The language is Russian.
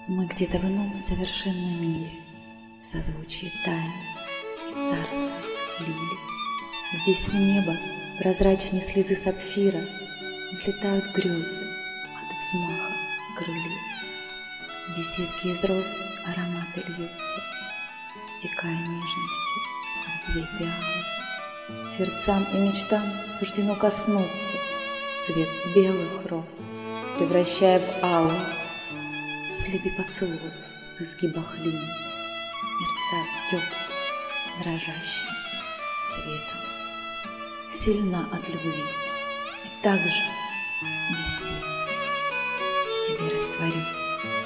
Мы где-то в ином совершенном мире, созвучие таинств и царства лилий. Здесь в небо прозрачные слезы сапфира взлетают грезы от взмаха крыльев. В беседке из роз ароматы льются, стекая нежности в две пиалы. Сердцам и мечтам суждено коснуться цвет белых роз, превращая в алый. Следы поцелуев в изгибах линий мерцают теплым, дрожащим светом. Сильна от любви и так же бессильна. В тебе растворюсь.